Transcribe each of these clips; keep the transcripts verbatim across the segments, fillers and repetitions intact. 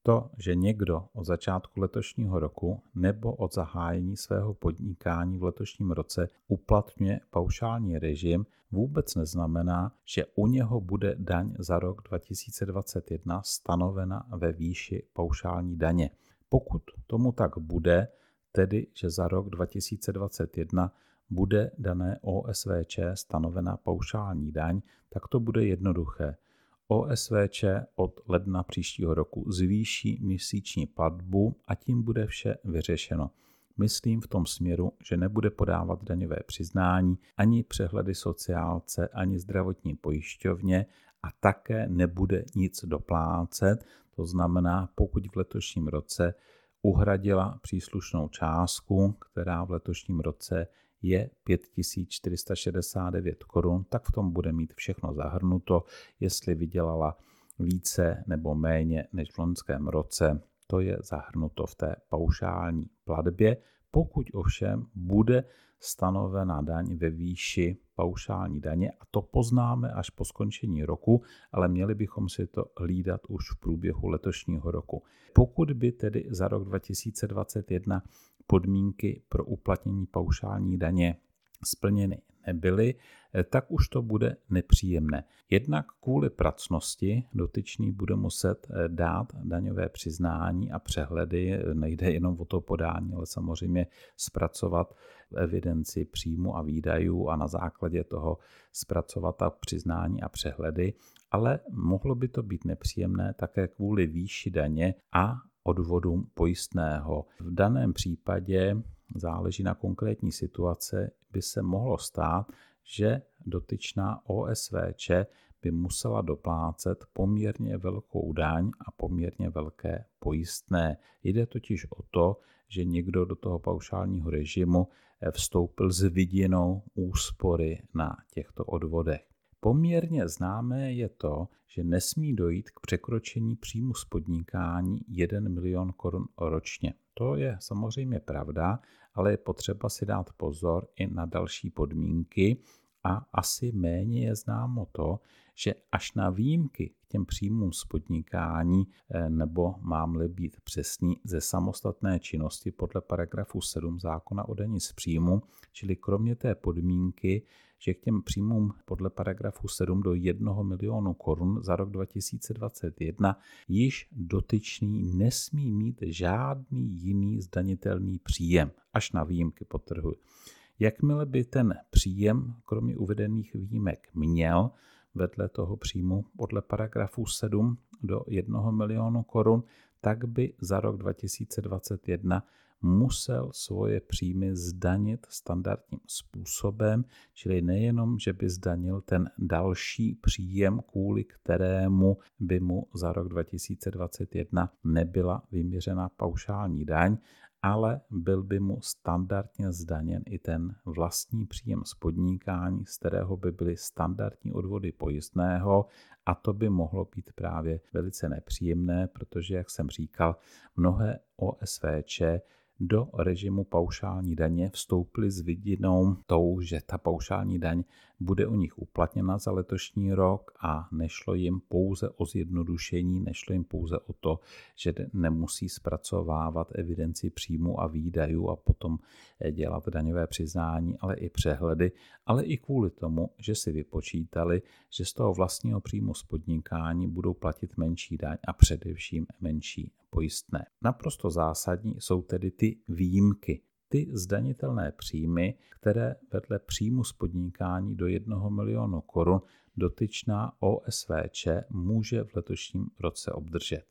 To, že někdo od začátku letošního roku nebo od zahájení svého podnikání v letošním roce uplatňuje paušální režim, vůbec neznamená, že u něho bude daň za rok dva tisíce dvacet jedna stanovena ve výši paušální daně. Pokud tomu tak bude, tedy že za rok dva tisíce dvacet jedna bude dané O S V Č stanovena paušální daň, tak to bude jednoduché. O S V Č od ledna příštího roku zvýší měsíční platbu a tím bude vše vyřešeno. Myslím v tom směru, že nebude podávat daňové přiznání ani přehledy sociálce, ani zdravotní pojišťovně a také nebude nic doplácet. To znamená, pokud v letošním roce uhradila příslušnou částku, která v letošním roce je pět tisíc čtyři sta šedesát devět korun, tak v tom bude mít všechno zahrnuto, jestli vydělala více nebo méně než v loňském roce, to je zahrnuto v té paušální platbě. Pokud ovšem bude stanovena daň ve výši paušální daně, a to poznáme až po skončení roku, ale měli bychom si to hlídat už v průběhu letošního roku. Pokud by tedy za rok dva tisíce dvacet jedna podmínky pro uplatnění paušální daně splněny nebyly, tak už to bude nepříjemné. Jednak kvůli pracnosti dotyčný bude muset dát daňové přiznání a přehledy, nejde jenom o to podání, ale samozřejmě zpracovat evidenci příjmu a výdajů a na základě toho zpracovat ta přiznání a přehledy, ale mohlo by to být nepříjemné také kvůli výši daně a odvodům pojistného. V daném případě záleží na konkrétní situace, by se mohlo stát, že dotyčná O S V Č by musela doplácet poměrně velkou daň a poměrně velké pojistné. Jde totiž o to, že někdo do toho paušálního režimu vstoupil s vidinou úspory na těchto odvodech. Poměrně známé je to, že nesmí dojít k překročení příjmu z podnikání jeden milion korun ročně. To je samozřejmě pravda, ale je potřeba si dát pozor i na další podmínky a asi méně je známo to, že až na výjimky k těm příjmům z podnikání, nebo mám-li být přesný, ze samostatné činnosti podle paragrafu sedm zákona o dani z příjmu, čili kromě té podmínky, že k těm příjmům podle paragrafu sedm do jednoho milionu korun za rok dva tisíce dvacet jedna již dotyčný nesmí mít žádný jiný zdanitelný příjem, až na výjimky, podtrhuji. Jakmile by ten příjem, kromě uvedených výjimek, měl vedle toho příjmu podle paragrafu sedm do jednoho milionu korun, tak by za rok dva tisíce dvacet jedna musel svoje příjmy zdanit standardním způsobem, čili nejenom, že by zdanil ten další příjem, kvůli kterému by mu za rok dva tisíce dvacet jedna nebyla vyměřena paušální daň, ale byl by mu standardně zdaněn i ten vlastní příjem z podnikání, z kterého by byly standardní odvody pojistného, a to by mohlo být právě velice nepříjemné, protože, jak jsem říkal, mnohé O S V Č do režimu paušální daně vstoupili s vidinou tou, že ta paušální daň bude u nich uplatněna za letošní rok a nešlo jim pouze o zjednodušení, nešlo jim pouze o to, že nemusí zpracovávat evidenci příjmu a výdajů a potom dělat daňové přiznání, ale i přehledy, ale i kvůli tomu, že si vypočítali, že z toho vlastního příjmu z podnikání budou platit menší daň a především menší pojistné. Naprosto zásadní jsou tedy ty výjimky. Ty zdanitelné příjmy, které vedle příjmu z podnikání do jednoho milionu korun dotyčná O S V Č může v letošním roce obdržet.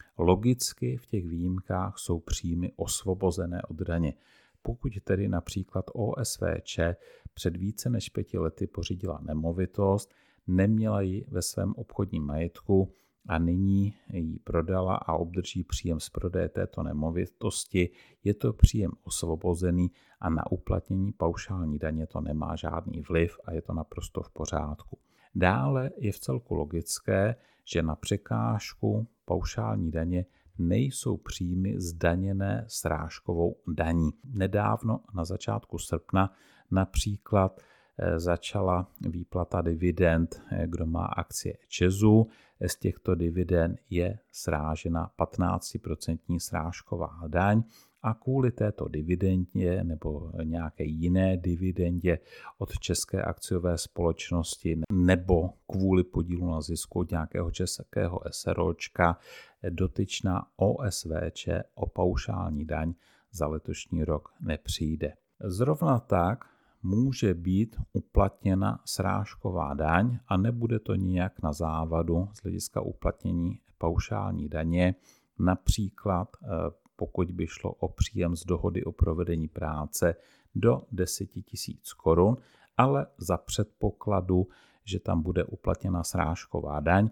Logicky v těch výjimkách jsou příjmy osvobozené od daně. Pokud tedy například O S V Č před více než pěti lety pořídila nemovitost, neměla ji ve svém obchodním majetku a nyní ji prodala a obdrží příjem z prodeje této nemovitosti, je to příjem osvobozený a na uplatnění paušální daně to nemá žádný vliv a je to naprosto v pořádku. Dále je vcelku logické, že na překážku paušální daně nejsou příjmy zdaněné srážkovou daní. Nedávno na začátku srpna například začala výplata dividend, kdo má akcie ČEZu. Z těchto dividend je srážena patnáct procent srážková daň a kvůli této dividendě nebo nějaké jiné dividendě od české akciové společnosti nebo kvůli podílu na zisku od nějakého českého SROčka dotyčná O S V Č o paušální daň za letošní rok nepřijde. Zrovna tak může být uplatněna srážková daň a nebude to nijak na závadu z hlediska uplatnění paušální daně, například pokud by šlo o příjem z dohody o provedení práce do deset tisíc korun, ale za předpokladu, že tam bude uplatněna srážková daň,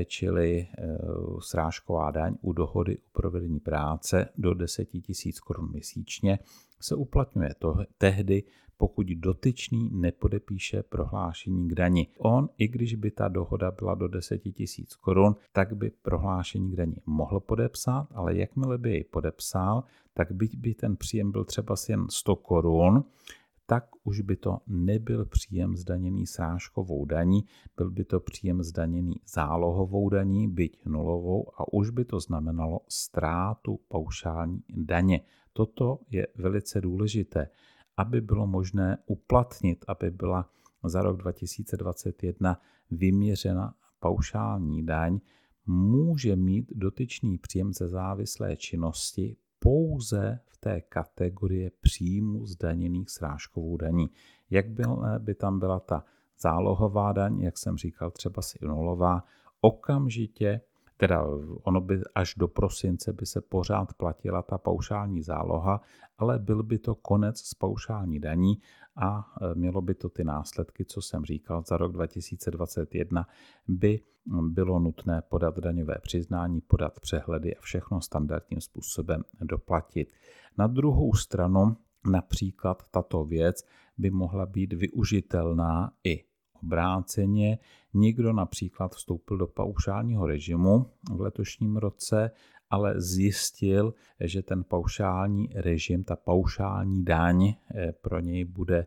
čili srážková daň u dohody o provedení práce do deset tisíc korun měsíčně se uplatňuje to tehdy, pokud dotyčný nepodepíše prohlášení k dani. On, i když by ta dohoda byla do deset tisíc korun, tak by prohlášení k dani mohl podepsat, ale jakmile by jej podepsal, tak byť by ten příjem byl třeba jen sto korun, tak už by to nebyl příjem zdaněný srážkovou daní, byl by to příjem zdaněný zálohovou daní, byť nulovou, a už by to znamenalo ztrátu paušální daně. Toto je velice důležité, aby bylo možné uplatnit, aby byla za rok dva tisíce dvacet jedna vyměřena paušální daň, může mít dotyčný příjem ze závislé činnosti pouze v té kategorii příjmu zdaněných srážkovou daní. Jak by, by tam byla ta zálohová daň, jak jsem říkal, třeba si nulová, okamžitě, teda ono by až do prosince by se pořád platila ta paušální záloha, ale byl by to konec s paušální daní a mělo by to ty následky, co jsem říkal, za rok dva tisíce dvacet jedna by bylo nutné podat daňové přiznání, podat přehledy a všechno standardním způsobem doplatit. Na druhou stranu například tato věc by mohla být využitelná i obráceně. Někdo například vstoupil do paušálního režimu v letošním roce, ale zjistil, že ten paušální režim, ta paušální daň pro něj bude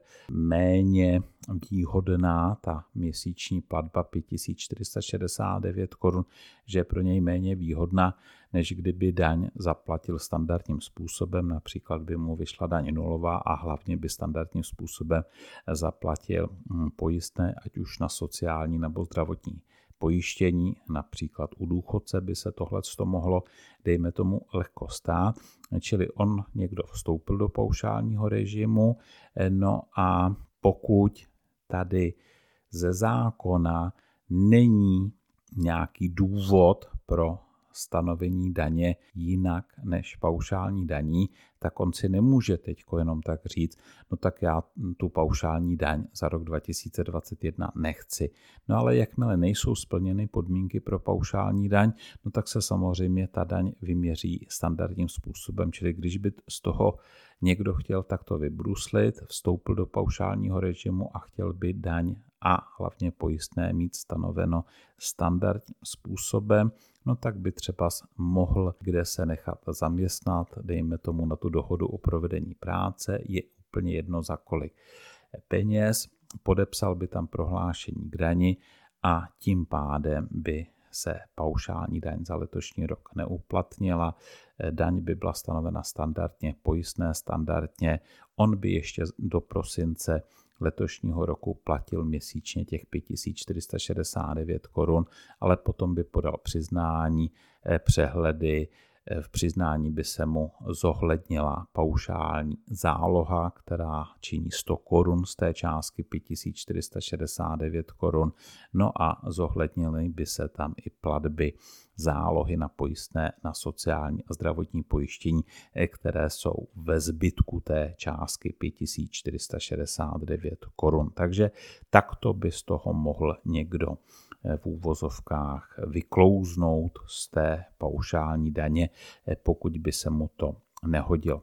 méně výhodná, ta měsíční platba pět tisíc čtyři sta šedesát devět korun, že je pro něj méně výhodná, než kdyby daň zaplatil standardním způsobem, například by mu vyšla daň nulová a hlavně by standardním způsobem zaplatil pojistné, ať už na sociální nebo zdravotní pojištění, například u důchodce by se tohle mohlo, dejme tomu, lehko stát, čili on někdo vstoupil do paušálního režimu, no a pokud tady ze zákona není nějaký důvod pro stanovení daně jinak než paušální daní, tak on si nemůže teď jenom tak říct, no tak já tu paušální daň za rok dva tisíce dvacet jedna nechci. No ale jakmile nejsou splněny podmínky pro paušální daň, no tak se samozřejmě ta daň vyměří standardním způsobem, čili když by z toho někdo chtěl takto vybruslit, vstoupil do paušálního režimu a chtěl by daň a hlavně pojistné mít stanoveno standardním způsobem, no tak by třeba mohl kde se nechat zaměstnat, dejme tomu na tu dohodu o provedení práce, je úplně jedno za kolik peněz, podepsal by tam prohlášení k dani a tím pádem by se paušální daň za letošní rok neuplatnila, daň by byla stanovena standardně, pojistné standardně, on by ještě do prosince letošního roku platil měsíčně těch pět tisíc čtyři sta šedesát devět korun, ale potom by podal přiznání, přehledy, v přiznání by se mu zohlednila paušální záloha, která činí sto korun z té částky pět tisíc čtyři sta šedesát devět korun, no a zohlednily by se tam i platby zálohy na pojistné, na sociální a zdravotní pojištění, které jsou ve zbytku té částky pět tisíc čtyři sta šedesát devět korun. Takže takto by z toho mohl někdo v úvozovkách vyklouznout z té paušální daně, pokud by se mu to nehodilo.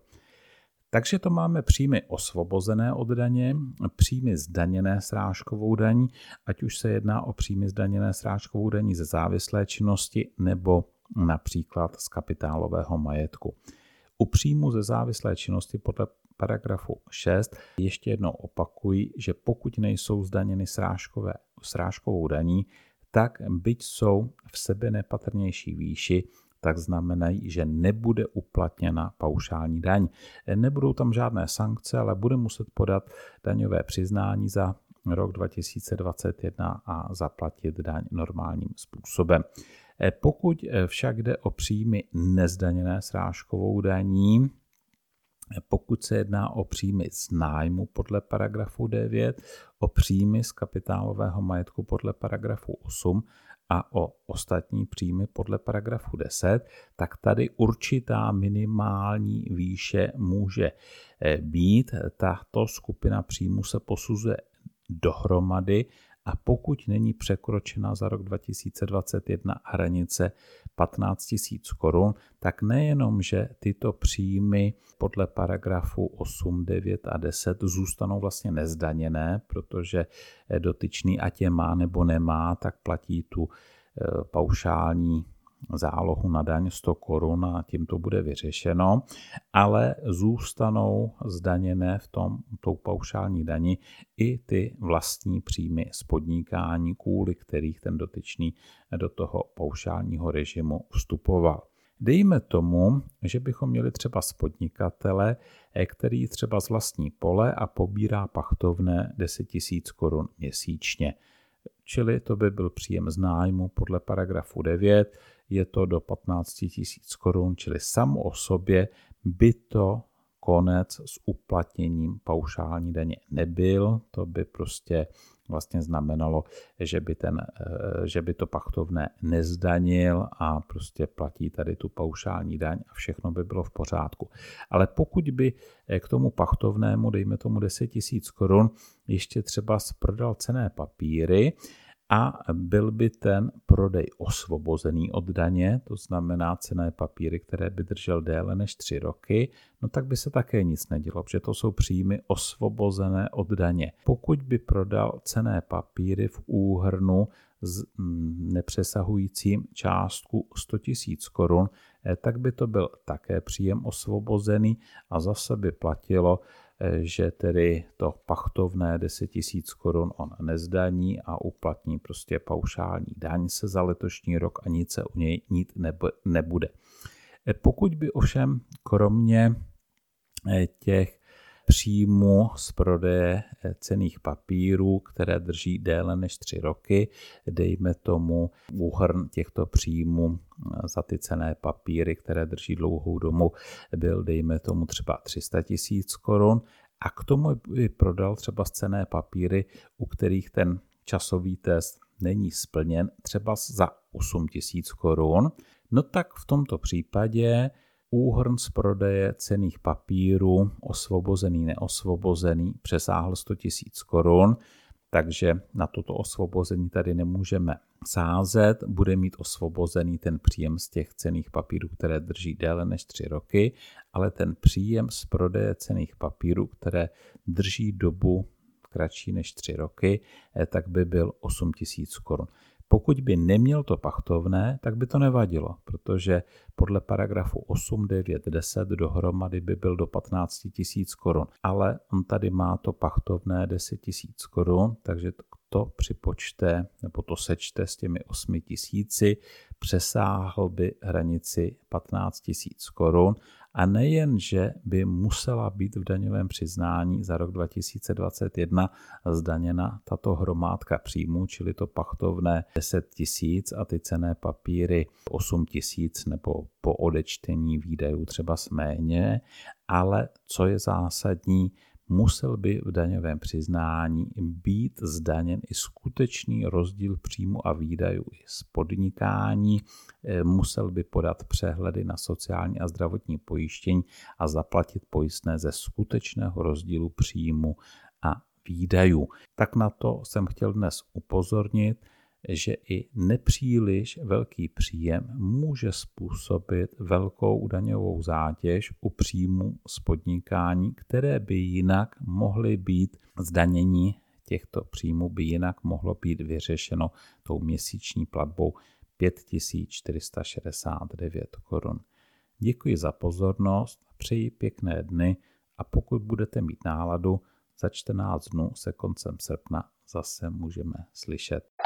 Takže to máme příjmy osvobozené od daně, příjmy zdaněné srážkovou daní, ať už se jedná o příjmy zdaněné srážkovou daní ze závislé činnosti nebo například z kapitálového majetku. U příjmu ze závislé činnosti podle paragrafu šest ještě jednou opakuji, že pokud nejsou zdaněny srážkové, srážkovou daní, tak byť jsou v sebe nepatrnější výši, tak znamenají, že nebude uplatněna paušální daň. Nebudou tam žádné sankce, ale bude muset podat daňové přiznání za rok dva tisíce dvacet jedna a zaplatit daň normálním způsobem. Pokud však jde o příjmy nezdaněné srážkovou daní, pokud se jedná o příjmy z nájmu podle paragrafu devět, o příjmy z kapitálového majetku podle paragrafu osm a o ostatní příjmy podle paragrafu deset, tak tady určitá minimální výše může být. Tato skupina příjmů se posuzuje dohromady a pokud není překročena za rok dva tisíce dvacet jedna hranice patnáct tisíc korun, tak nejenom, že tyto příjmy podle paragrafu osm, devět a deset zůstanou vlastně nezdaněné, protože dotyčný ať je má nebo nemá, tak platí tu paušální zálohu na daň sto korun a tím to bude vyřešeno, ale zůstanou zdaněné v tom tou paušální dani i ty vlastní příjmy z podnikání, kvůli kterých ten dotyčný do toho paušálního režimu vstupoval. Dejme tomu, že bychom měli třeba z podnikatele, který třeba z vlastní pole a pobírá pachtovné deset tisíc korun měsíčně. Čili to by byl příjem z nájmu podle paragrafu devět, je to do patnáct tisíc korun, čili samo o sobě by to konec s uplatněním paušální daně nebyl, to by prostě vlastně znamenalo, že by, ten, že by to pachtovné nezdanil a prostě platí tady tu paušální daň a všechno by bylo v pořádku. Ale pokud by k tomu pachtovnému, dejme tomu deset tisíc korun, ještě třeba prodal cenné papíry a byl by ten prodej osvobozený od daně, to znamená cenné papíry, které by držel déle než tři roky, no tak by se také nic nedělo, protože to jsou příjmy osvobozené od daně. Pokud by prodal cenné papíry v úhrnu s nepřesahujícím částku sto tisíc korun, tak by to byl také příjem osvobozený a zase by platilo, že tedy to pachtovné deset tisíc korun on nezdaní a uplatní prostě paušální daň se za letošní rok a nic se u něj mít nebude. Pokud by ovšem kromě těch příjmu z prodeje cenných papírů, které drží déle než tři roky, dejme tomu úhrn těchto příjmů za ty cenné papíry, které drží dlouhou dobu, byl dejme tomu třeba tři sta tisíc korun a k tomu by prodal třeba cenné papíry, u kterých ten časový test není splněn, třeba za osm tisíc korun, no tak v tomto případě úhrn z prodeje cenných papírů, osvobozený, neosvobozený, přesáhl sto tisíc korun, takže na toto osvobození tady nemůžeme sázet, bude mít osvobozený ten příjem z těch cenných papírů, které drží déle než tři roky, ale ten příjem z prodeje cenných papírů, které drží dobu kratší než tři roky, tak by byl osm tisíc korun. Pokud by neměl to pachtovné, tak by to nevadilo, protože podle paragrafu osm, devět, deset dohromady by byl do patnáct tisíc korun. Ale on tady má to pachtovné deset tisíc korun, takže to připočte, nebo to sečte s těmi osmi tisíci, přesáhl by hranici patnáct tisíc korun a nejen, že by musela být v daňovém přiznání za rok dva tisíce dvacet jedna zdaněna tato hromádka příjmů, čili to pachtovné deset tisíc a ty cenné papíry osm tisíc nebo po odečtení výdajů třeba méně, ale co je zásadní, musel by v daňovém přiznání být zdaněn i skutečný rozdíl příjmu a výdajů i z podnikání, musel by podat přehledy na sociální a zdravotní pojištění a zaplatit pojistné ze skutečného rozdílu příjmu a výdajů. Tak na to jsem chtěl dnes upozornit, že i nepříliš velký příjem může způsobit velkou daňovou zátěž u příjmů z podnikání, které by jinak mohly být zdanění těchto příjmů by jinak mohlo být vyřešeno tou měsíční platbou pět tisíc čtyři sta šedesát devět korun. Děkuji za pozornost, přeji pěkné dny a pokud budete mít náladu, za čtrnáct dnů se koncem srpna zase můžeme slyšet.